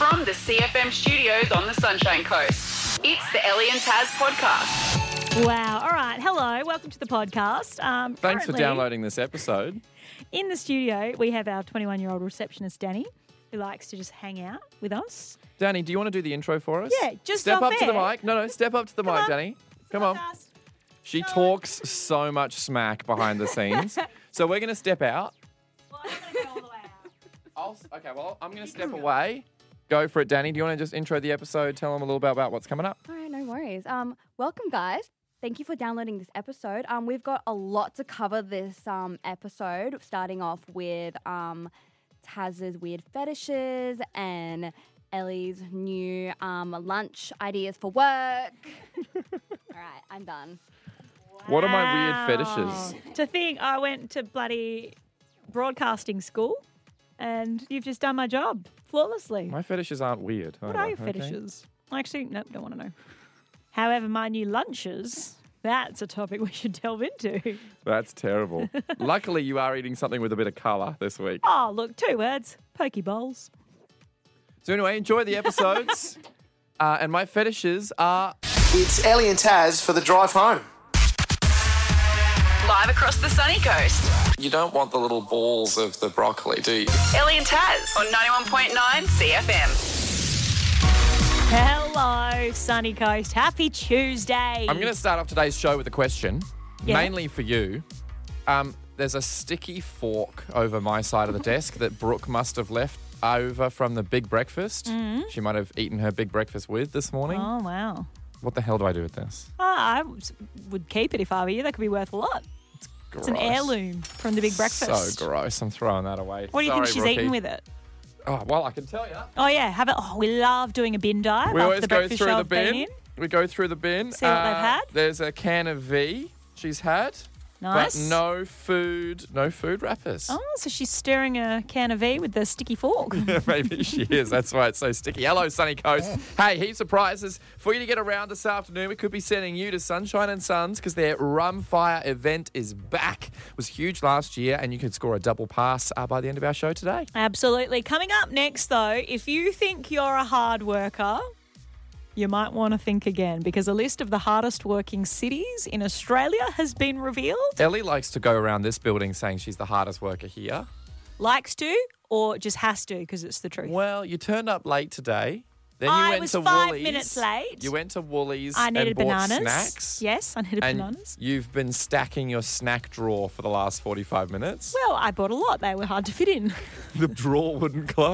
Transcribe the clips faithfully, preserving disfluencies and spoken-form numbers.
From the C F M studios on the Sunshine Coast, it's the Ellie and Taz podcast. Wow. All right. Hello. Welcome to the podcast. Um, Thanks for currently, downloading this episode. In the studio, we have our twenty-one-year-old receptionist, Danny, who likes to just hang out with us. Danny, do you want to do the intro for us? Yeah, just Step off up to the air. mic. No, no, step up to the Come mic, on. Danny. Come on. Podcast. She Go on. talks so much smack behind the scenes. So we're going to step out. Well, I'm going to go all the way out. I'll, okay, well, I'm going to step away. Go for it, Danny. Do you want to just intro the episode, tell them a little bit about what's coming up? All right, no worries. Um, welcome, guys. Thank you for downloading this episode. Um, we've got a lot to cover this um episode, starting off with um Taz's weird fetishes and Ellie's new um lunch ideas for work. All right, I'm done. What are my weird Wow. fetishes? To think I went to bloody broadcasting school and you've just done my job flawlessly. My fetishes aren't weird. What either, are your okay? fetishes? Actually, no, don't want to know. However, my new lunches, that's a topic we should delve into. That's terrible. Luckily, you are eating something with a bit of colour this week. Oh, look, two words. Poke bowls. So anyway, enjoy the episodes. uh, and my fetishes are... It's Ellie and Taz for the drive home. Live across the sunny coast, You don't want the little balls of the broccoli, do you? Ellie and Taz on ninety-one point nine C F M. Hello, Sunny Coast. Happy Tuesday. I'm going to start off today's show with a question, Yeah. mainly for you. Um, there's a sticky fork over my side of the desk that Brooke must have left over from the big breakfast. Mm-hmm. She might have eaten her big breakfast with this morning. Oh, wow. What the hell do I do with this? Ah, I was- would keep it if I were you. That could be worth a lot. It's an Gross. heirloom from the big breakfast. So gross. I'm throwing that away. What do you Sorry, think she's Brookie. eaten with it? Oh, well, I can tell you. Oh, yeah. Have it. Oh, we love doing a bin dive. We after always the go breakfast through show the I've been bin. in. We go through the bin. See what they've had? There's a can of V she's had. Nice. But no food, no food wrappers. Oh, so she's stirring a can of V with the sticky fork. Maybe she is. That's why it's so sticky. Hello, Sunny Coast. Hey, heaps of prizes for you to get around this afternoon. We could be sending you to Sunshine and Sons because their Rum Fire event is back. It was huge last year, and you could score a double pass uh, by the end of our show today. Absolutely. Coming up next, though, if you think you're a hard worker, you might want to think again because a list of the hardest working cities in Australia has been revealed. Ellie likes to go around this building saying she's the hardest worker here. Likes to or just has to because it's the truth. Well, you turned up late today. Then you I went was to five Woolies. minutes late. You went to Woolies I needed and bought bananas. snacks. Yes, I needed And bananas. you've been stacking your snack drawer for the last forty-five minutes. Well, I bought a lot. They were hard to fit in. The drawer wouldn't close.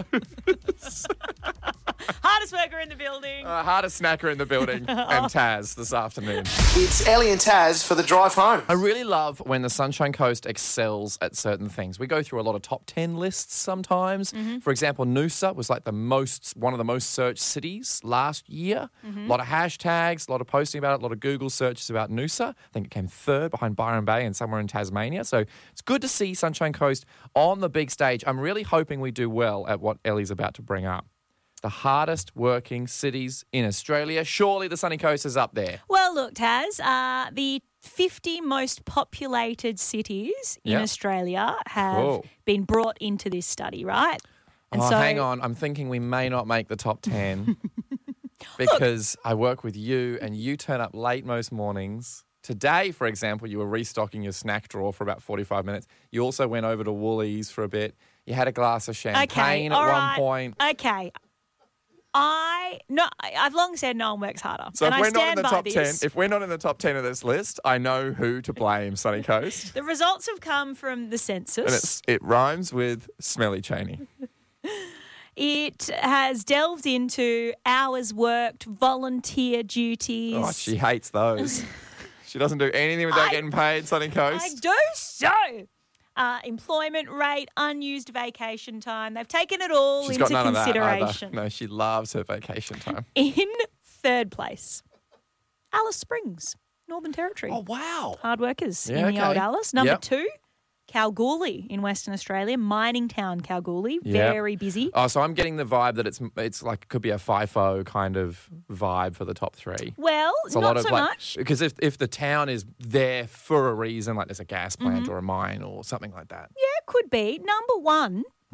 Hardest worker in the building. Uh, hardest snacker in the building and Taz this afternoon. It's Ellie and Taz for the drive home. I really love when the Sunshine Coast excels at certain things. We go through a lot of top ten lists sometimes. Mm-hmm. For example, Noosa was like the most, one of the most searched cities last year. Mm-hmm. A lot of hashtags, a lot of posting about it, a lot of Google searches about Noosa. I think it came third behind Byron Bay and somewhere in Tasmania. So it's good to see Sunshine Coast on the big stage. I'm really hoping we do well at what Ellie's about to bring up. The hardest working cities in Australia. Surely the Sunny Coast is up there. Well, look, Taz, uh, the fifty most populated cities in Yeah. Australia have Cool. been brought into this study, right? And oh, so, hang on. I'm thinking we may not make the top ten because I work with you and you turn up late most mornings. Today, for example, you were restocking your snack drawer for about forty-five minutes. You also went over to Woolies for a bit. You had a glass of champagne all at right. one point. Okay. I no, I've long said no one works harder. So and if I we're not in stand the by top this. ten, if we're not in the top ten of this list, I know who to blame, Sunny Coast. The results have come from the census. And it's, it rhymes with Smelly Cheney. It has delved into hours worked, volunteer duties. Oh, she hates those. She doesn't do anything without I- getting paid, Sunny Coast. I do so. Uh, employment rate, unused vacation time. They've taken it all She's into got none of that consideration. either. No, she loves her vacation time. In third place, Alice Springs, Northern Territory. Oh, wow. Hard workers Yeah, in the old okay. Alice. Number Yep. two, Kalgoorlie in Western Australia, mining town Kalgoorlie, Yep. very busy. Oh, so I'm getting the vibe that it's it's like it could be a FIFO kind of vibe for the top three. Well, It's a not lot of so like much. because if if the town is there for a reason, like there's a gas plant Mm-hmm. or a mine or something like that. Yeah, it could be. Number one,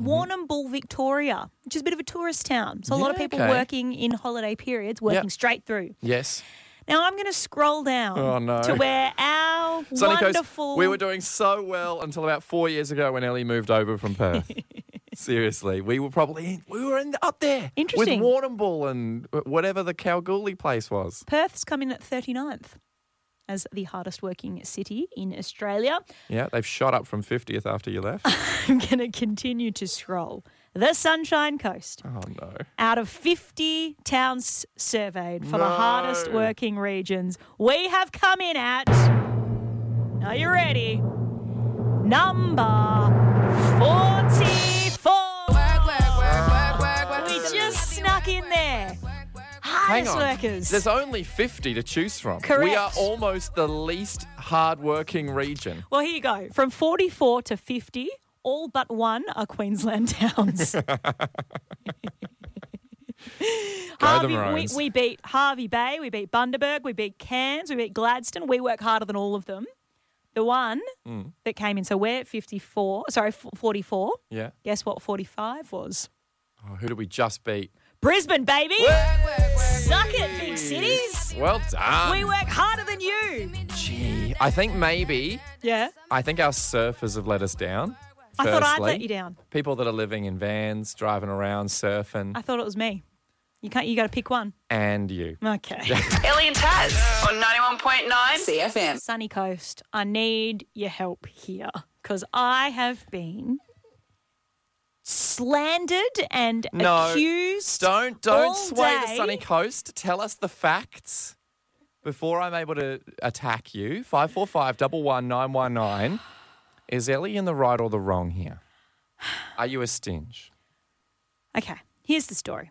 Warrnambool, Victoria, which is a bit of a tourist town. So a lot of Yeah, people okay. working in holiday periods, working Yep. straight through. Yes. Now I'm going to scroll down Oh, no. to where our Sunny Coast, wonderful... we were doing so well until about four years ago when Ellie moved over from Perth. Seriously, we were probably we were in up there Interesting. with Warrnambool and whatever the Kalgoorlie place was. Perth's come in at thirty-ninth as the hardest working city in Australia. Yeah, they've shot up from fiftieth after you left. I'm going to continue to scroll. The Sunshine Coast. Oh no! Out of fifty towns surveyed for the No. hardest working regions, we have come in at, are you ready? Number forty-four. We just snuck in there. Hang Hardest on. workers. There's only fifty to choose from. We Correct. are almost the least hard-working region. Well, here you go. From forty-four to fifty, all but one are Queensland towns. Harvey, we, Maroons. we beat Harvey Bay, we beat Bundaberg, we beat Cairns, we beat Gladstone. We work harder than all of them. The one Mm. that came in, so we're at fifty-four, sorry, f- forty-four. Yeah. Guess what forty-five was? Oh, who did we just beat? Brisbane, baby. Suck it, big cities. Well done. We work harder than you. Gee, I think maybe. Yeah. I think our surfers have let us down. I thought I'd firstly. let you down. People that are living in vans, driving around, surfing, I thought it was me. You can't. You got to pick one. and you. Okay. Ellie and Taz on ninety-one point nine C F M. Sunny Coast, I need your help here because I have been slandered and No, accused. Don't don't all sway the day. sunny coast. Tell us the facts before I'm able to attack you. Five four five double one nine one nine. Is Ellie in the right or the wrong here? Are you a stinge? Okay, here's the story.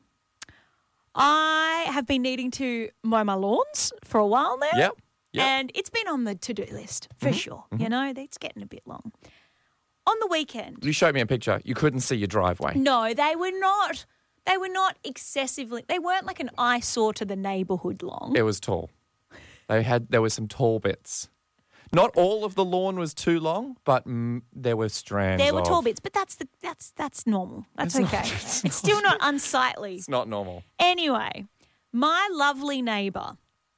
I have been needing to mow my lawns for a while now. Yep. Yep. And it's been on the to-do list for sure. You know, it's getting a bit long. On the weekend, You showed me a picture. You couldn't see your driveway. no, they were not. They were not excessively. They weren't like an eyesore to the neighbourhood long. It was tall. They had there were some tall bits. Not all of the lawn was too long, but mm, there were strands. There were tall of- bits, but that's the that's that's normal. That's It's not- okay. it's it's still not unsightly. It's not normal. Anyway, my lovely neighbour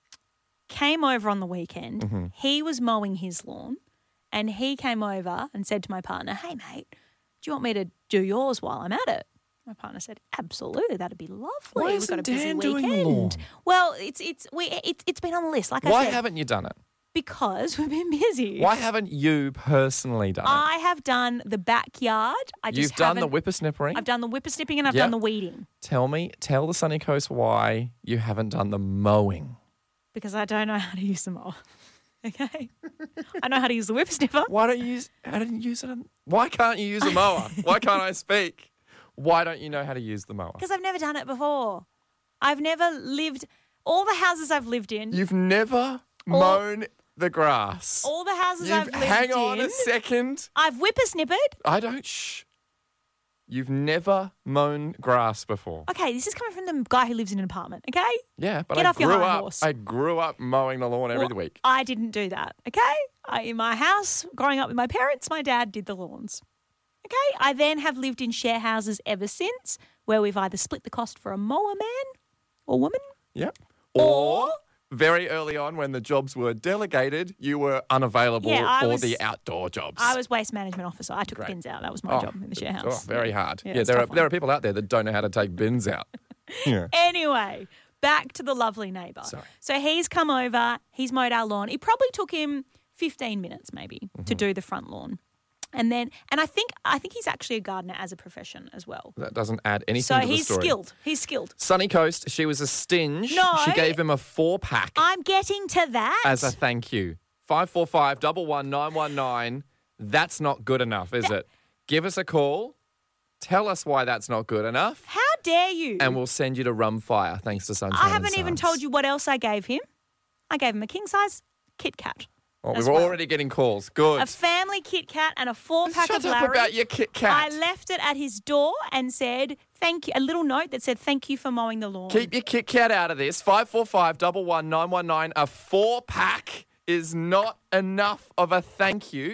came over on the weekend. Mm-hmm. He was mowing his lawn, and he came over and said to my partner, "Hey, mate, do you want me to do yours while I'm at it?" My partner said, "Absolutely, that'd be lovely. Why We've isn't got a busy Dan doing the weekend." lawn? Well, it's it's we it's it's been on the list. Like I Why said, haven't you done it? because we've been busy. Why haven't you personally done it? I have done the backyard. I just You've done the haven't- whippersnippering. I've done the whippersnipping and I've Yep. done the weeding Tell me, tell the Sunny Coast why you haven't done the mowing. because I don't know how to use the mower. Okay, I know how to use the whippersnipper. Why don't you use? How didn't you use it? on- Why can't you use a mower? Why can't I speak? Why don't you know how to use the mower? Because I've never done it before. I've never lived, all the houses I've lived in, You've never mown the grass. all the houses You've, I've lived hang in, on a second. I've whippersnippered. I don't. Shh. You've never mown grass before. Okay, this is coming from the guy who lives in an apartment, okay? Yeah, but Get I off your grew high up. horse. I grew up mowing the lawn every Well, week. I didn't do that, okay? I, in my house, growing up with my parents, my dad did the lawns. Okay, I then have lived in share houses ever since, where we've either split the cost for a mower man or woman. Yep. Or- Or very early on, when the jobs were delegated, you were unavailable Yeah, I for was- the outdoor jobs. I was waste management officer. I took Great. the bins out. That was my Oh, job in the share Oh, house. very hard. Yeah, Yeah, it's there a are tough there one. are people out there that don't know how to take bins out. Yeah. Anyway, back to the lovely neighbour. Sorry. So he's come over, he's mowed our lawn. It probably took him fifteen minutes maybe Mm-hmm. to do the front lawn. And then, and I think I think he's actually a gardener as a profession as well. That doesn't add anything So to the he's story. skilled. He's skilled. Sunny Coast, she was a stinge. No. She gave him a four pack I'm getting to that. as a thank you. Five four five double one nine one nine. That's not good enough, is it? Give us a call. Tell us why that's not good enough, How dare you? and we'll send you to Rumfire. Thanks to Sunshine. I haven't and even Sons. told you what else I gave him. I gave him a king size Kit Kat. Oh, as we're well. already getting calls. Good. A family Kit Kat and a four pack Shut of up Larry. about your Kit Kat. I left it at his door and said, thank you, a little note that said, thank you for mowing the lawn. Keep your Kit Kat out of this. Five four five double one nine one nine. A four pack is not enough of a thank you. It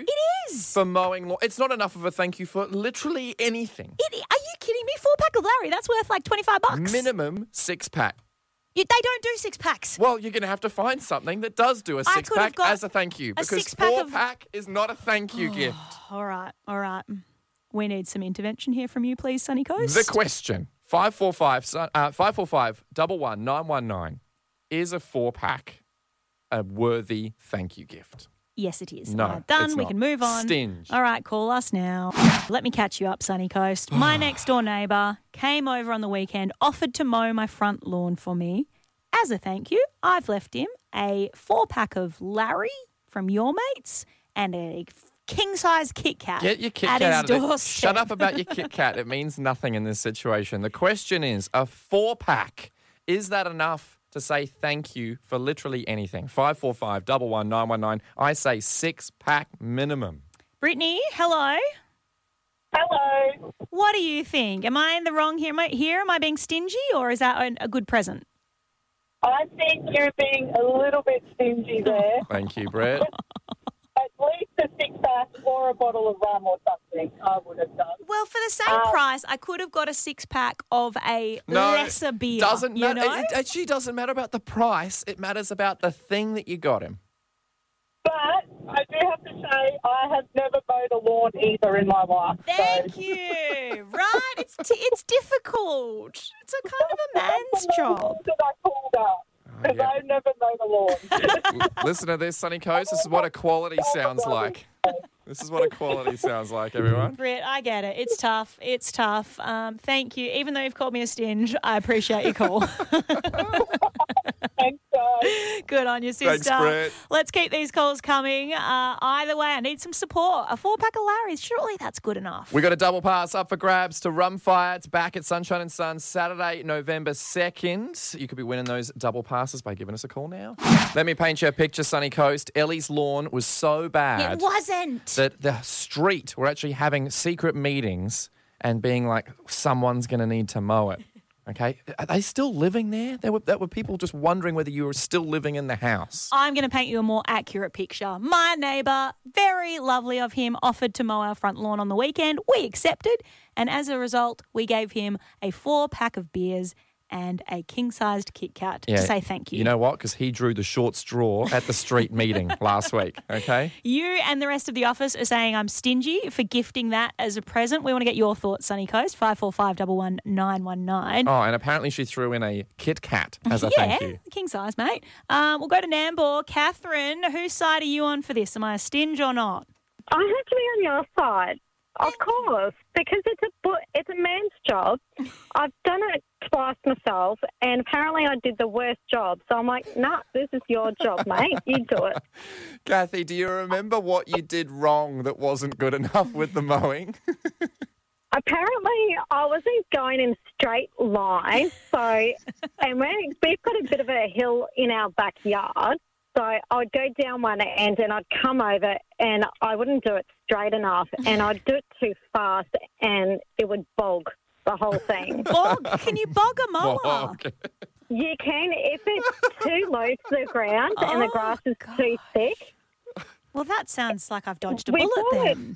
is. for mowing lawn. It's not enough of a thank you for literally anything. It, are you kidding me? Four pack of Larry, that's worth like twenty-five bucks. Minimum six pack. You, they don't do six packs. Well, you're going to have to find something that does do a I six could have pack got as a thank you a because six-pack four of- pack is not a thank you gift. All right, all right. We need some intervention here from you, please, Sunny Coast. The question five four five uh, five four five double one nine one nine is a four pack a worthy thank you gift? Yes, it is. No, All right, done. it's we not. can move on. Stinge. All right, call us now. Let me catch you up, Sunny Coast. My next door neighbour came over on the weekend, offered to mow my front lawn for me. As a thank you, I've left him a four pack of Larry from Your Mates and a king size Kit Kat. Get your Kit at Kat his out of it. doorstep. Shut up about your Kit Kat. It means nothing in this situation. The question is, a four pack, is that enough to say thank you for literally anything? five four five double one nine one nine. I say six pack minimum. Brittany, hello. Hello. What do you think? Am I in the wrong here? Am I, here? Am I being stingy or is that a good present? I think you're being a little bit stingy there. Thank you, Brett. At least a six pack or a bottle of rum or something I would have done. Well, for the same Um, price, I could have got a six pack of a No, lesser beer. Doesn't you matter. know? It actually doesn't matter about the price. It matters about the thing that you got him. But I do have to say I have never mowed a lawn either in my life. Thank so. you. Right? It's t- it's difficult. It's a kind of a man's job. That I called up because yeah. I've never mowed a lawn. L- Listen to this, Sunny Coast. This is what equality sounds like. This is what equality sounds like, everyone. Britt, I get it. It's tough. It's tough. Um, thank you. Even though you've called me a stinge, I appreciate your call. Thanks, guys. Good on you, sister. Thanks, Brett. Let's keep these calls coming. Uh, either way, I need some support. A four pack of Larry's, surely that's good enough. We got a double pass up for grabs to Rumfire. It's back at Sunshine and Sun Saturday, November second. You could be winning those double passes by giving us a call now. Let me paint you a picture, Sunny Coast. Ellie's lawn was so bad It wasn't. that the street were actually having secret meetings and being like, someone's going to need to mow it. Okay? Are they still living there? There were, there were people just wondering whether you were still living in the house. I'm going to paint you a more accurate picture. My neighbour, very lovely of him, offered to mow our front lawn on the weekend. We accepted, and as a result, we gave him a four pack of beers and a king-sized Kit Kat to say thank you. You know what? Because he drew the short straw at the street meeting last week, okay? You and the rest of the office are saying I'm stingy for gifting that as a present. We want to get your thoughts, Sunny Coast, five four five one one nine one nine. Oh, and apparently she threw in a Kit Kat as a yeah, thank you. king size, mate. Um, we'll go to Nambour. Catherine, whose side are you on for this? Am I a stinge or not? I have to be on your side, of course, because it's a bu- it's a man's job. I've done it twice myself, and apparently I did the worst job. So I'm like, nah, this is your job, mate. You do it. Kathy, do you remember what you did wrong that wasn't good enough with the mowing? Apparently, I wasn't going in straight line. So, and we we've got a bit of a hill in our backyard. So I would go down one end and I'd come over and I wouldn't do it straight enough, and I'd do it too fast and it would bog the whole thing. Bog? Can you bog a mower? Oh, okay. You can if it's too low to the ground and the Oh, grass is God. too thick. Well, that sounds like I've dodged a We bullet would. then.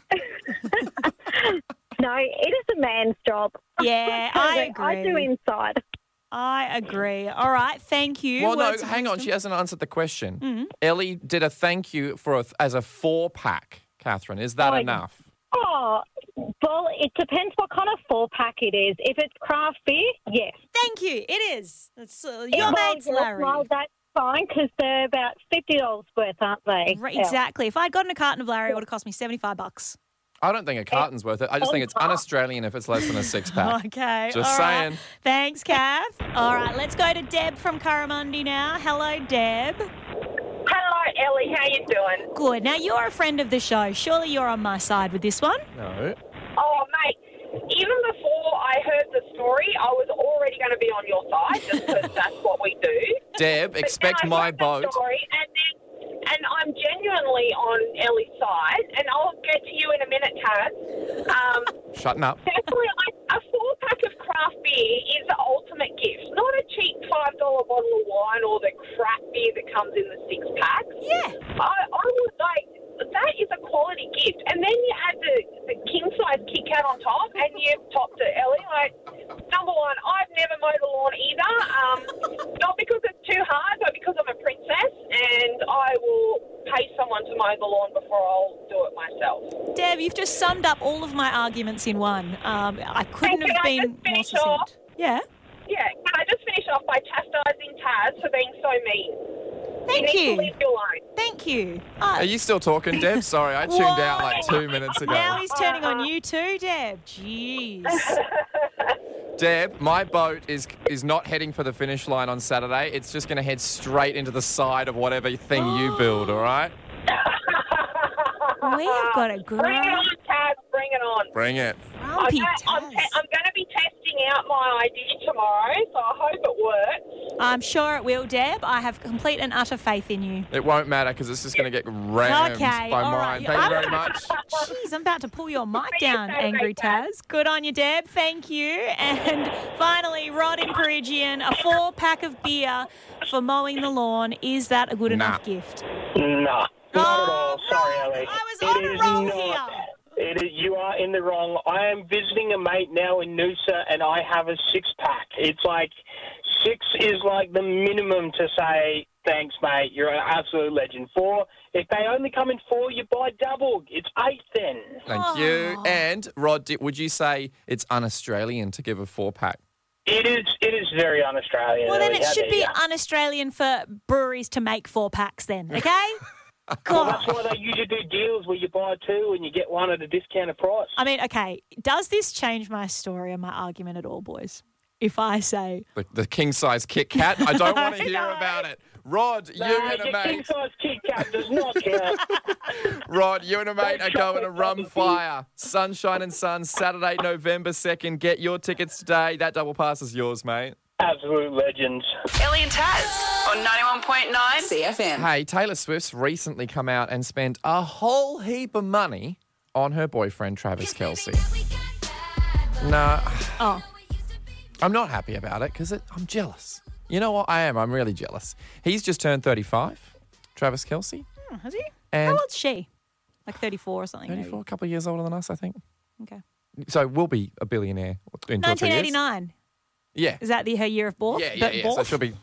No, it is a man's job. Yeah, I I do agree. inside. I agree. All right, thank you. Well, no, Words of hang on. wisdom. She hasn't answered the question. Mm-hmm. Ellie did a thank you for a, as a four pack. Catherine, is that Oh, enough? Oh, well, it depends what kind of four pack it is. If it's craft beer, yes. Thank you. It is. It's uh, your Well, mates, yes, Larry. Well, that's fine because they're about fifty dollars worth, aren't they? Right, Yeah. exactly. If I'd gotten a carton of Larry, it would have cost me seventy-five bucks. I don't think a carton's worth it. I just think it's un-Australian if it's less than a six pack. Okay. Just all right. saying. Thanks, Kath. All right, let's go to Deb from Curramundi now. Hello, Deb. Hello, Ellie. How you doing? Good. Now, you're a friend of the show. Surely you're on my side with this one. No. Oh, mate, even before I heard the story, I was already going to be on your side just because that's what we do. Deb, But expect then I my heard the boat. Story and, then, and I'm genuinely on Ellie's side, and I'll get to you in a minute, Taz. Um, Shutting up. definitely, like, a four-pack of craft beer is the ultimate gift. Not a cheap five dollar bottle of wine or the crap beer that comes in the six-packs. Yeah. I, I would like, that is a quality gift. And then you've topped it, Ellie. Like, number one, I've never mowed a lawn either. Um, not because it's too hard, but because I'm a princess, and I will pay someone to mow the lawn before I'll do it myself. Deb, you've just summed up all of my arguments in one. Um, I couldn't And have can I been just more finish succinct. off? Yeah. Yeah, can I just finish off by chastising Taz for being so mean? Thank you. Need you. to leave you alone. Thank you. Oh, Are you still talking, Deb? Sorry, I tuned out like two minutes ago. now he's turning on you too, Deb. Jeez. Deb, my boat is is not heading for the finish line on Saturday. It's just going to head straight into the side of whatever thing you build, all right? We have got a Bring it great on, Taz. Bring it on. Bring it. I'm, grumpy gonna, I'm, Taz. te- I'm going to be testing out my idea tomorrow, so I hope it works. I'm sure it will, Deb. I have complete and utter faith in you. It won't matter because it's just going to get rammed Okay, by all mine. right. Thank you I'm- very much. Jeez, I'm about to pull your mic See you down, Saturday, angry Taz. Taz. Good on you, Deb. Thank you. And finally, Rod in Perigian, a four-pack of beer for mowing the lawn. Is that a good Nah. enough gift? No, not at all. Sorry, Rod, Ellie. I was It on a is roll not. here. It is, you are in the wrong. I am visiting a mate now in Noosa, and I have a six-pack. It's like six is like the minimum to say, thanks, mate, you're an absolute legend. Four, if they only come in four, you buy double. It's eight then. Thank you. And, Rod, di- would you say it's un-Australian to give a four-pack? It is It is very un-Australian. Well, then Ellie. it How should dare be ya? un-Australian for breweries to make four packs then, okay? Well, God. that's why they usually do deals where you buy two and you get one at a discounted price. I mean, okay, does this change my story and my argument at all, boys? If I say, The, the king-size Kit Kat? I don't want to hear know. about it. Rod, you Nah, and a your mate. king-size Kit Kat does not count. Rod, you and a mate are going to Rum chocolate Fire. Sunshine and Sun, Saturday, November second. Get your tickets today. That double pass is yours, mate. Absolute legends. Ellie and Taz on ninety-one point nine C F M. Hey, Taylor Swift's recently come out and spent a whole heap of money on her boyfriend, Travis Kelce. Nah, oh, I'm not happy about it because I'm jealous. You know what? I am. I'm really jealous. He's just turned thirty-five, Travis Kelce. hmm, has he? And How old's she? Like thirty-four or something, thirty-four, a couple of years older than us, I think. maybe. Okay. So we'll be a billionaire in two or three nineteen years. eighty-nine. Yeah. Is that the her year of birth? Yeah, yeah, yeah. So Birth? she'll be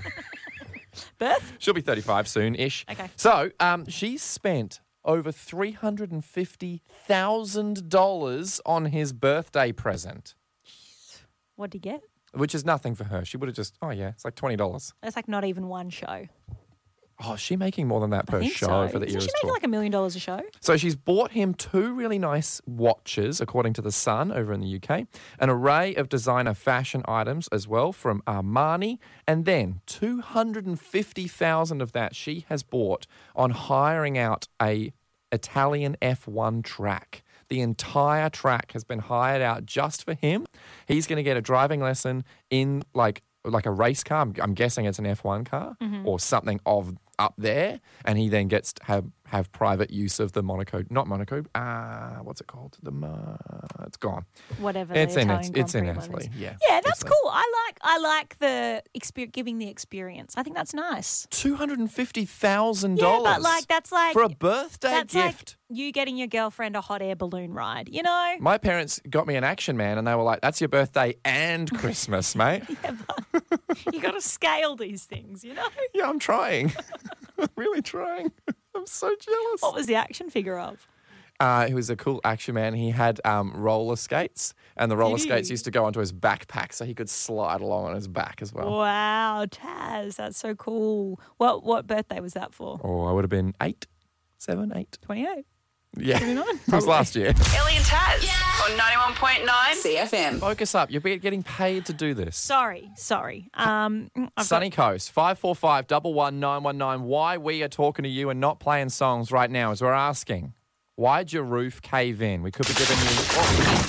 Birth? she'll be thirty-five soon-ish. Okay. So um, she's spent over three hundred and fifty thousand dollars on his birthday present, What'd he get? which is nothing for her. She would have just, oh yeah, it's like twenty dollars. That's like not even one show. Oh, is she making more than that per I think show so. for the Isn't Eras she making tour? like a million dollars a show? So she's bought him two really nice watches, according to The Sun over in the U K, an array of designer fashion items as well from Armani, and then two hundred fifty thousand dollars of that she has bought on hiring out a Italian F one track. The entire track has been hired out just for him. He's going to get a driving lesson in like like a race car. I'm, I'm guessing it's an F one car or something of up there, and he then gets to have have private use of the Monaco, not Monaco. Ah, uh, what's it called? The uh, it's gone. Whatever. It's the in Italian it. It's in Grand Prix one Italy. is. Yeah. Yeah, that's Italy. cool. I like I like the exper- giving the experience. I think that's nice. Two hundred and fifty thousand Yeah, dollars. but like that's like for a birthday that's gift. like you getting your girlfriend a hot air balloon ride. You know. My parents got me an Action Man, and they were like, "That's your birthday and Christmas, mate." You got to scale these things. You know. Yeah, I'm trying. I'm really trying. I'm so jealous. What was the action figure of? Uh, he was a cool action man. He had um, roller skates, and the roller Did he? skates used to go onto his backpack, so he could slide along on his back as well. Wow, Taz, that's so cool. What what birthday was that for? Oh, I would have been eight, seven, eight. twenty-eight. Yeah, twenty-nine? it was last year. Ellie and Taz on ninety-one point nine C F M. Focus up. You're be- getting paid to do this. Sorry, sorry. Um, I've Sunny got, Coast, five four five, one one nine one nine. Why we are talking to you and not playing songs right now is we're asking, why'd your roof cave in? We could be giving you... Oh,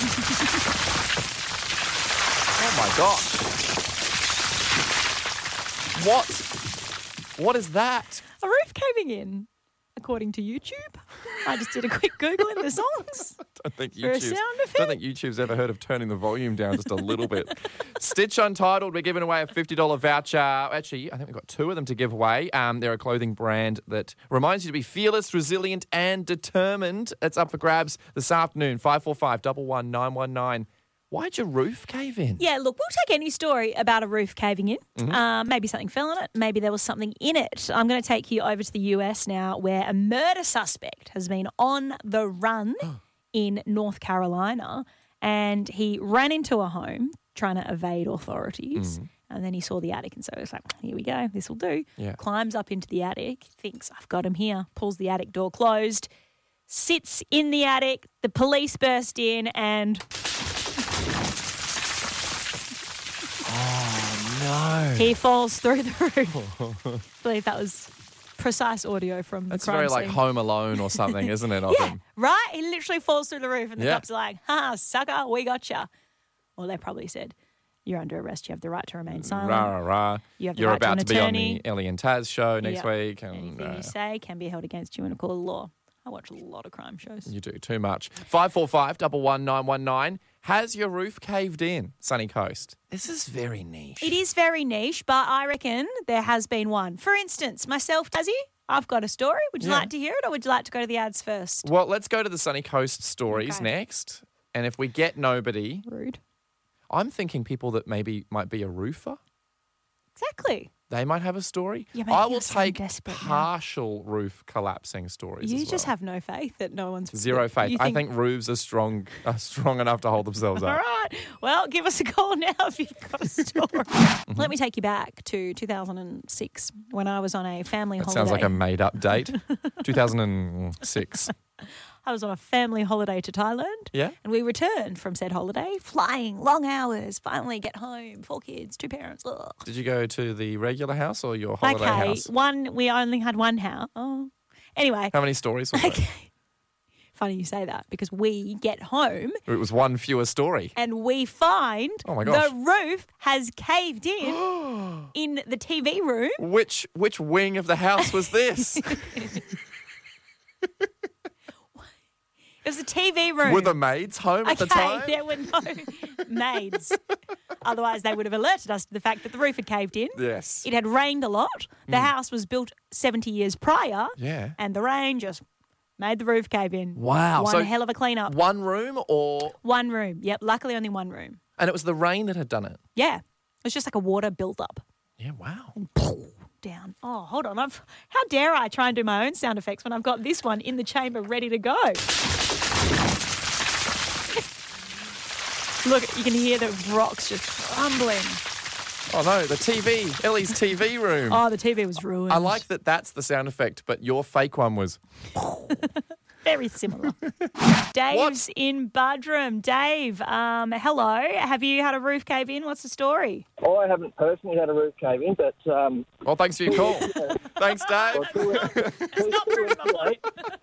oh my gosh. What? What is that? a roof caving in, according to YouTube. I just did a quick Google in the songs. I think For a YouTube's, sound effect? don't think YouTube's ever heard of turning the volume down just a little bit. Stitch Untitled, we're giving away a fifty dollars voucher. Actually, I think we've got two of them to give away. Um, they're a clothing brand that reminds you to be fearless, resilient, and determined. It's up for grabs this afternoon. five four five, one one nine one nine. Why'd your roof cave in? Yeah, look, we'll take any story about a roof caving in. Mm-hmm. Um, maybe something fell on it. Maybe there was something in it. I'm going to take you over to the U S now, where a murder suspect has been on the run in North Carolina, and he ran into a home trying to evade authorities. Mm. And then he saw the attic, and so it's like, here we go, this will do. Yeah. Climbs up into the attic, thinks, I've got him here, pulls the attic door closed, sits in the attic, the police burst in, and No. he falls through the roof. I believe that was precise audio from the That's crime very like scene. Home Alone or something, isn't it? Of Yeah, him? right? He literally falls through the roof, and the Yeah. cops are like, ha, sucker, we got you. Well, they probably said, you're under arrest. You have the right to remain silent. Rah, rah, rah. You have the You're right to about an to, be on attorney. the Ellie and Taz show next Yeah. week. And, Anything uh, you say can be held against you in a court of law. I watch a lot of crime shows. you do too much. five four five, one one nine one nine. Has your roof caved in, Sunny Coast? This is very niche. It is very niche, but I reckon there has been one. For instance, myself, Tassie, I've got a story. Would you Yeah. like to hear it, or would you like to go to the ads first? Well, let's go to the Sunny Coast stories Okay. next. And if we get nobody, Rude. I'm thinking people that maybe might be a roofer. Exactly. They might have a story. You're making I will us sound take desperate now. partial roof collapsing stories. You as just well. have no faith that no one's Zero that faith. you I think roofs are strong, are strong enough to hold themselves All up. right. Well, give us a call now if you've got a story. Let me take you back to two thousand six when I was on a family That holiday. sounds like a made-up date. two thousand six. I was on a family holiday to Thailand. Yeah. And we returned from said holiday, flying long hours, finally get home, four kids, two parents. Ugh. Did you go to the regular house or your holiday Okay, house? one, we only had one house. Oh. Anyway, How many stories was okay. Funny you say that, because we get home it? It was one fewer story. and we find Oh my gosh. the roof has caved in in the T V room. Which which wing of the house was this? It was the T V room. Were the maids home at okay, the time? there were no maids. Otherwise, they would have alerted us to the fact that the roof had caved in. Yes. It had rained a lot. The house was built seventy years prior. Yeah. And the rain just made the roof cave in. Wow. One So hell of a clean-up. One room or... One room. Yep, luckily only one room. And it was the rain that had done it? Yeah. It was just like a water build-up. Yeah, wow. Down. Oh, hold on. I've, how dare I try and do my own sound effects when I've got this one in the chamber ready to go? Look, you can hear the rocks just crumbling. Oh, no, the T V. Ellie's T V room. Oh, the T V was ruined. I like that that's the sound effect, but your fake one was... Very similar. Dave's in Budrum. Dave, um, hello. Have you had a roof cave in? What's the story? I haven't personally had a roof cave in, but um, Well, thanks for your call. Thanks, Dave. That's not proving my point.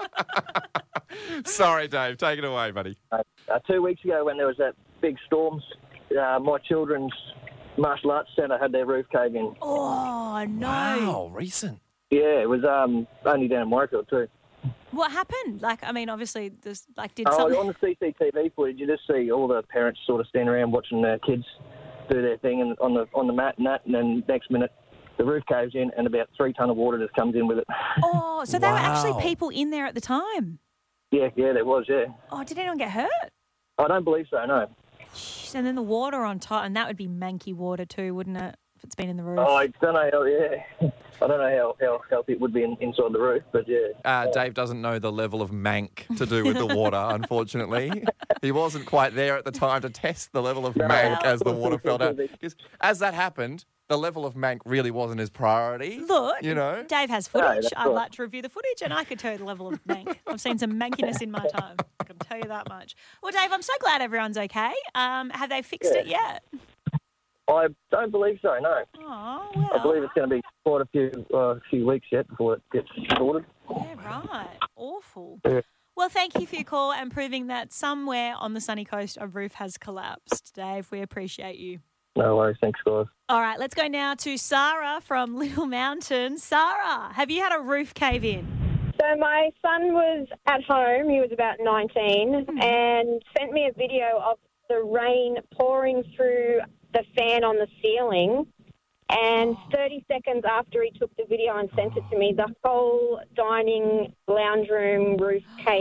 Sorry, Dave. Take it away, buddy. uh, two weeks ago when there was that big storm, uh, my children's martial arts centre had their roof cave in. Oh, no. Wow, recent. Yeah, it was um, only down in Warfield too. What happened? Like, I mean, obviously, this, like, did Oh, something... on the C C T V footage, you just see all the parents sort of standing around watching their kids do their thing and on the on the mat and that, and then next minute the roof caves in and about three tonne of water just comes in with it. Oh, so there were Wow. actually people in there at the time. Yeah, yeah, there was, yeah. Oh, did anyone get hurt? I don't believe so, no. Jeez, and then the water on top, and that would be manky water too, wouldn't it? If it's been in the roof. Oh, I don't know how, yeah. I don't know how, how healthy it would be in, inside the roof, but yeah. Uh, Dave doesn't know the level of mank to do with the water, unfortunately. He wasn't quite there at the time to test the level of mank as the water fell down. Because as that happened, the level of mank really wasn't his priority. Look, you know? Dave has No, footage. that's I'd right. like to review the footage, and I could tell you the level of mank. I've seen some mankiness in my time. I can tell you that much. Well, Dave, I'm so glad everyone's okay. Um, have they fixed Yeah. it yet? I don't believe so, no. Oh, I well. believe it's going to be quite a few uh, few weeks yet before it gets sorted. Yeah, right. Awful. Yeah. Well, thank you for your call and proving that somewhere on the sunny coast a roof has collapsed. Dave, we appreciate you. No worries, thanks, guys. All right, let's go now to Sarah from Little Mountain. Sarah, have you had a roof cave in? So my son was at home, he was about nineteen, and sent me a video of the rain pouring through the fan on the ceiling. And thirty seconds after he took the video and sent it to me, the whole dining lounge room roof caved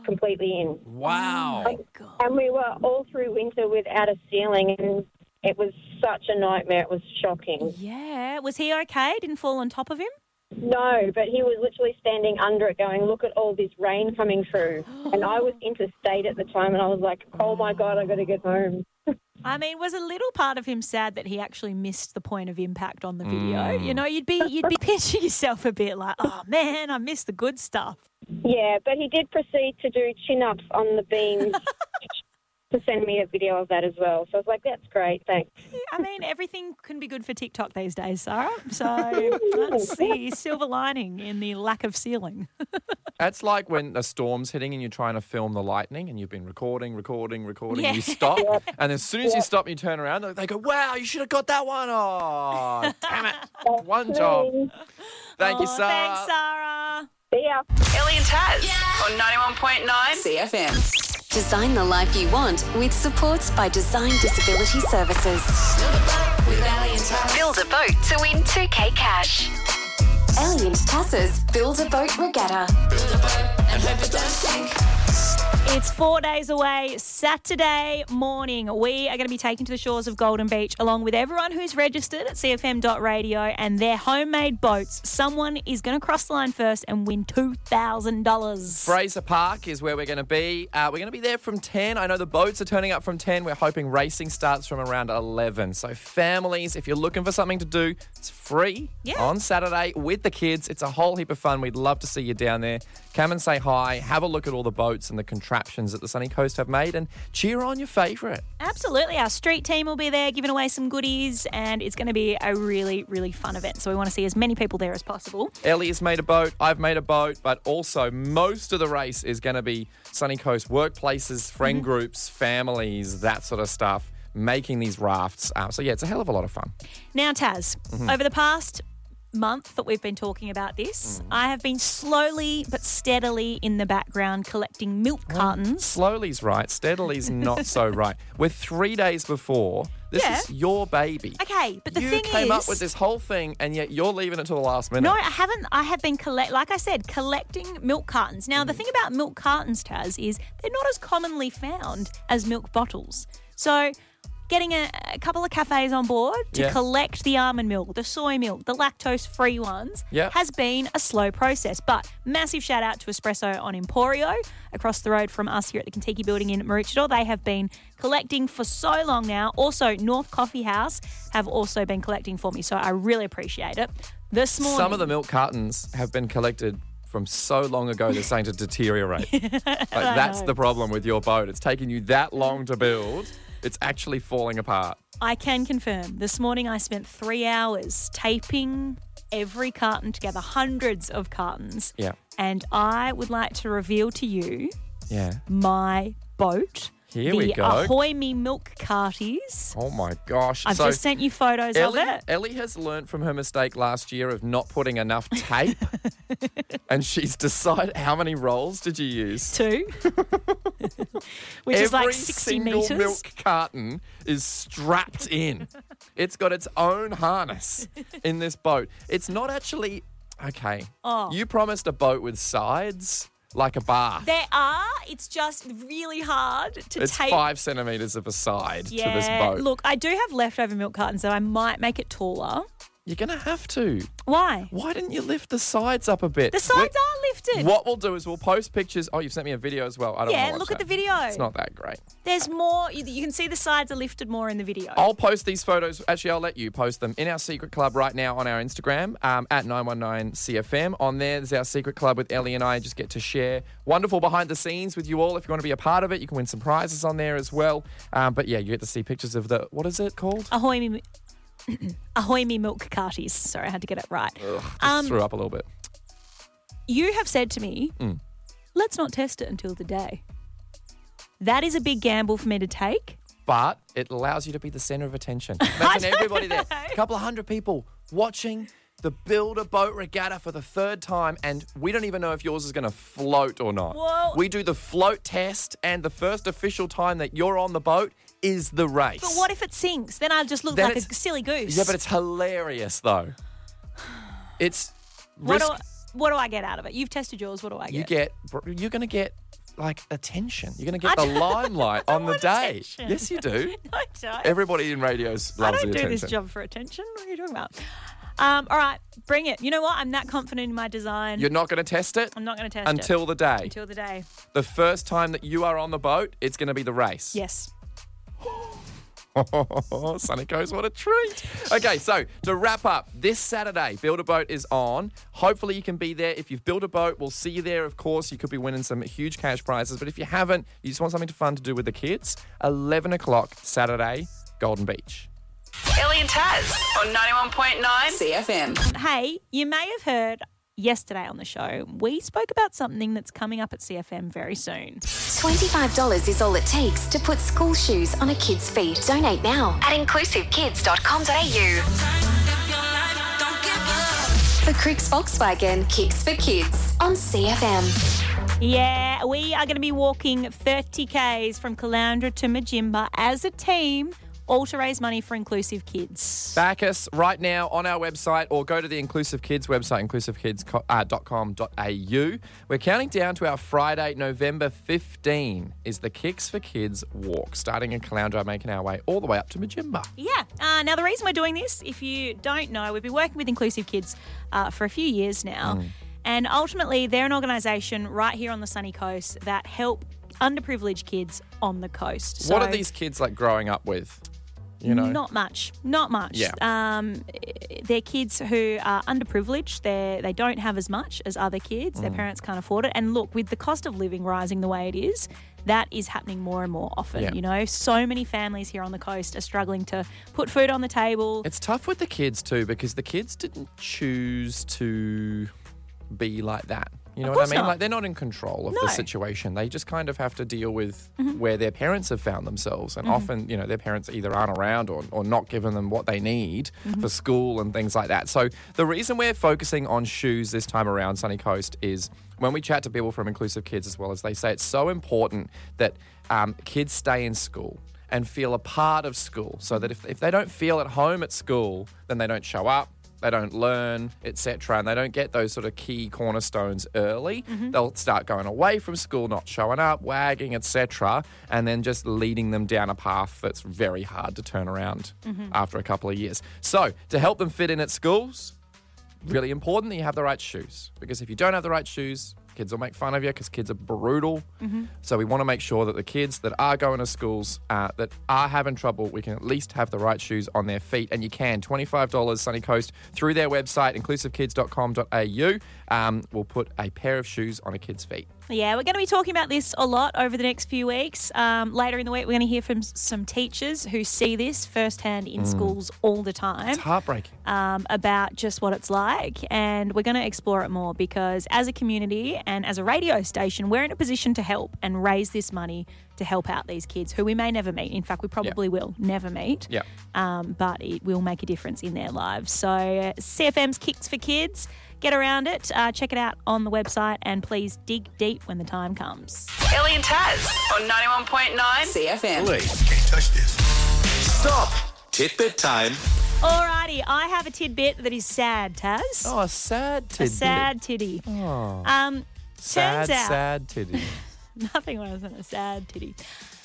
completely in. Wow. And we were all through winter without a ceiling, and it was such a nightmare. It was shocking. Yeah. Was he okay? Didn't fall on top of him? No, but he was literally standing under it going, look at all this rain coming through. And I was interstate at the time, and I was like, oh, my God, I got to get home. I mean, was a little part of him sad that he actually missed the point of impact on the video? Mm. You know, you'd be you'd be pinching yourself a bit like, oh, man, I missed the good stuff. Yeah, but he did proceed to do chin-ups on the beams to send me a video of that as well. So I was like, that's great, thanks. I mean, everything can be good for TikTok these days, Sarah. So that's the silver lining in the lack of ceiling. That's like when a storm's hitting and you're trying to film the lightning and you've been recording, recording, recording, Yeah. and you stop. And as soon as you stop and you turn around, they go, wow, you should have got that one. Oh, damn it. One job. Thank you, Oh, Sarah. Thanks, Sarah. See ya. Ellie and Taz on ninety-one point nine C F M. Design the life you want with supports by Design Disability Services. Build a boat to win two K cash. Ellie and Taz's Build a Boat Regatta. Build a boat and hope it don't sink. It's four days away, Saturday morning. We are going to be taken to the shores of Golden Beach along with everyone who's registered at c f m dot radio and their homemade boats. Someone is going to cross the line first and win two thousand dollars. Fraser Park is where we're going to be. Uh, we're going to be there from ten. I know the boats are turning up from ten. We're hoping racing starts from around eleven. So families, if you're looking for something to do, it's free Yeah. on Saturday with the kids. It's a whole heap of fun. We'd love to see you down there. Come and say hi. Have a look at all the boats and the contraptions that the Sunny Coast have made and cheer on your favourite. Absolutely. Our street team will be there giving away some goodies and it's going to be a really, really fun event. So we want to see as many people there as possible. Ellie has made a boat, I've made a boat, but also most of the race is going to be Sunny Coast workplaces, friend Mm-hmm. groups, families, that sort of stuff, making these rafts. Uh, so, yeah, it's a hell of a lot of fun. Now, Taz, Mhm. over the past month that we've been talking about this, I have been slowly but steadily in the background collecting milk cartons. Slowly's right, steadily's not so right. We're three days before. This Yeah. is your baby. Okay, but the you thing came is, up with this whole thing and yet you're leaving it to the last minute. no, I haven't. I have been collect, like I said, collecting milk cartons. Now, the thing about milk cartons, Taz, is they're not as commonly found as milk bottles. So, getting a, a couple of cafes on board to Yeah. collect the almond milk, the soy milk, the lactose-free ones Yeah. has been a slow process. But massive shout out to Espresso on Emporio across the road from us here at the Kentucky Building in Maroochydore. They have been collecting for so long now. Also, North Coffee House have also been collecting for me, so I really appreciate it. This morning, Some of the milk cartons have been collected from so long ago they're starting to deteriorate. Like, that's the problem with your boat. It's taken you that long to build. It's actually falling apart. I can confirm. This morning I spent three hours taping every carton together, hundreds of cartons. Yeah. And I would like to reveal to you Yeah. my boat. Here the we go. Ahoy Me Milk Carties. Oh, my gosh. I've So just sent you photos Ellie, of it. Ellie has learnt from her mistake last year of not putting enough tape. And she's decided, how many rolls did you use? Two. Which Every is like sixty single metres. milk carton is strapped in. It's got its own harness in this boat. It's not actually, okay. Oh. You promised a boat with sides, like a bath. There are. It's just really hard to It's tape. five centimetres of a side yeah. to this boat. Look, I do have leftover milk cartons, so I might make it taller. You're going to have to. Why? Why didn't you lift the sides up a bit? The sides are lifted. What we'll do is we'll post pictures. Oh, you've sent me a video as well. I don't Yeah, wanna watch look at that. the video. It's not that great. There's more. You, you can see the sides are lifted more in the video. I'll post these photos. Actually, I'll let you post them in our secret club right now on our Instagram um, at nine one nine C F M. On there, there's our secret club with Ellie and I. Just get to share wonderful behind the scenes with you all. If you want to be a part of it, you can win some prizes on there as well. Um, but yeah, you get to see pictures of the, what is it called? Ahoy me, Ahoy me milk carties. Sorry, I had to get it right. Ugh, just Um, threw up a little bit. You have said to me, Mm. let's not test it until the day. That is a big gamble for me to take. But it allows you to be the centre of attention. Imagine everybody there. A couple of hundred people watching the Build a Boat Regatta for the third time, and we don't even know if yours is going to float or not. Whoa. We do the float test, and the first official time that you're on the boat is the race. But what if it sinks? Then I just look Then like a it's- silly goose. Yeah, but it's hilarious, though. It's what, risk. do I, what do I get out of it? You've tested yours. What do I get? You get, you're going to get like attention. You're going to get I the don't- limelight I don't on the want day. attention. Yes, you do. I don't. Everybody in radio loves I the don't do attention. this job for attention. What are you talking about? Um, all right, bring it. You know what? I'm that confident in my design. You're not going to test it I'm not going to test until it. the day. Until the day. The first time that you are on the boat, it's going to be the race. Yes. Sunny Coast, what a treat. Okay, so to wrap up, this Saturday, Build a Boat is on. Hopefully you can be there. If you've built a boat, we'll see you there, of course. You could be winning some huge cash prizes. But if you haven't, you just want something fun to do with the kids, eleven o'clock Saturday, Golden Beach. Ellie and Taz on ninety-one point nine C F M. Hey, you may have heard yesterday on the show, we spoke about something that's coming up at C F M very soon. twenty-five dollars is all it takes to put school shoes on a kid's feet. Donate now at inclusive kids dot com dot a u. For Cricks Volkswagen, Kicks for Kids on C F M. Yeah, we are going to be walking thirty kays from Caloundra to Majimba as a team, all to raise money for Inclusive Kids. Back us right now on our website or go to the Inclusive Kids website, inclusive kids dot com dot a u. We're counting down to our Friday, November fifteenth, is the Kicks for Kids walk, starting in Caloundra, making our way all the way up to Majimba. Yeah. Uh, now, the reason we're doing this, if you don't know, we've been working with Inclusive Kids uh, for a few years now. Mm. And ultimately, they're an organisation right here on the sunny coast that help underprivileged kids on the coast. What So- are these kids like growing up with? You know? Not much. Not much. Yeah. Um, they're kids who are underprivileged. They they don't have as much as other kids. Their Mm. parents can't afford it. And look, with the cost of living rising the way it is, that is happening more and more often. Yeah. You know, so many families here on the coast are struggling to put food on the table. It's tough with the kids too because the kids didn't choose to be like that. You know Of what I course mean? not. Like they're not in control of No. the situation. They just kind of have to deal with Mhm. where their parents have found themselves. And Mhm. often, you know, their parents either aren't around or, or not giving them what they need Mhm. for school and things like that. So the reason we're focusing on shoes this time around, Sunny Coast, is when we chat to people from Inclusive Kids as well, as they say, it's so important that um, kids stay in school and feel a part of school so that if, if they don't feel at home at school, then they don't show up, they don't learn, et cetera, and they don't get those sort of key cornerstones early. Mm-hmm. Mhm. They'll start going away from school, not showing up, wagging, et cetera, and then just leading them down a path that's very hard to turn around Mhm. after a couple of years. So, to help them fit in at schools, really important that you have the right shoes, because if you don't have the right shoes, kids will make fun of you because kids are brutal. Mhm. So we want to make sure that the kids that are going to schools uh, that are having trouble, we can at least have the right shoes on their feet. And you can, twenty-five dollars Sunny Coast through their website, inclusive kids dot com dot a u. Um, we'll put a pair of shoes on a kid's feet. Yeah, we're going to be talking about this a lot over the next few weeks. Um, later in the week, we're going to hear from s- some teachers who see this firsthand in Mm. schools all the time. It's heartbreaking. Um, about just what it's like. And we're going to explore it more because as a community and as a radio station, we're in a position to help and raise this money to help out these kids who we may never meet. In fact, we probably will never meet. Yeah. Um, but it will make a difference in their lives. So uh, C F M's Kicks for Kids. Get around it. Uh, check it out on the website and please dig deep when the time comes. Ellie and Taz on ninety-one point nine C F M. Can't touch this. Stop. Tidbit time. Alrighty, I have a tidbit that is sad, Taz. Oh, a sad tidbit. A sad titty. Oh. Um, Sad, turns out, sad titty. nothing worse than a sad titty.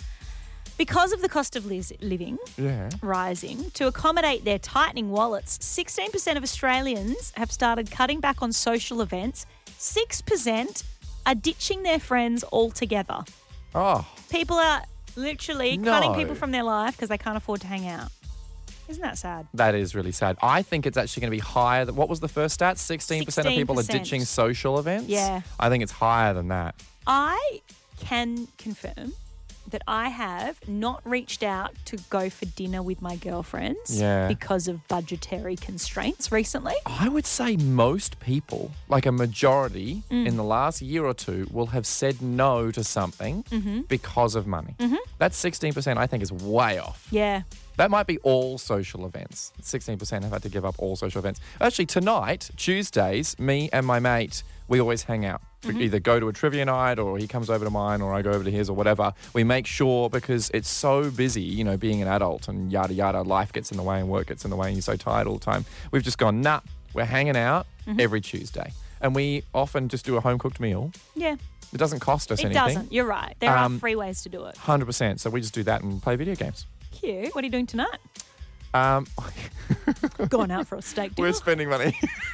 Because of the cost of lis- living Yeah. rising, to accommodate their tightening wallets, sixteen percent of Australians have started cutting back on social events. six percent are ditching their friends altogether. Oh. People are literally No. cutting people from their life because they can't afford to hang out. Isn't that sad? That is really sad. I think it's actually going to be higher than, what was the first stat? sixteen percent of people are sixteen percent. ditching social events? Yeah. I think it's higher than that. I can confirm that I have not reached out to go for dinner with my girlfriends Yeah. because of budgetary constraints recently. I would say most people, like a majority Mm. in the last year or two, will have said no to something Mhm. because of money. Mhm. That sixteen percent I think is way off. Yeah. That might be all social events. sixteen percent have had to give up all social events. Actually, tonight, Tuesdays, me and my mate, we always hang out. We Mhm. either go to a trivia night or he comes over to mine or I go over to his or whatever. We make sure, because it's so busy, you know, being an adult and yada yada, life gets in the way and work gets in the way and you're so tired all the time. We've just gone, nah, we're hanging out Mhm. every Tuesday. And we often just do a home cooked meal. Yeah. It doesn't cost us It anything. doesn't. You're right. There Um, are free ways to do it. one hundred percent. So we just do that and play video games. Cute. What are you doing tonight? Um, Going out for a steak dinner? we're spending money.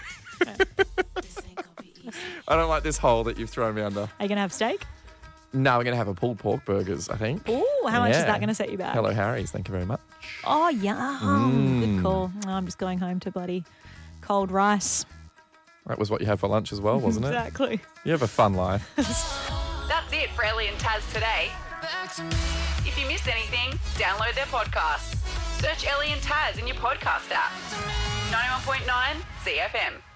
I don't like this hole that you've thrown me under. Are you going to have steak? No, we're going to have a pulled pork burgers, I think. Ooh, how much is Yeah. that going to set you back? Hello, Harry's. Thank you very much. Oh, yeah. Mm. Good call. Oh, I'm just going home to bloody cold rice. That was what you had for lunch as well, wasn't it? Exactly. You have a fun life. That's it for Ellie and Taz today. If you missed anything, download their podcasts. Search Ellie and Taz in your podcast app. ninety-one point nine C F M.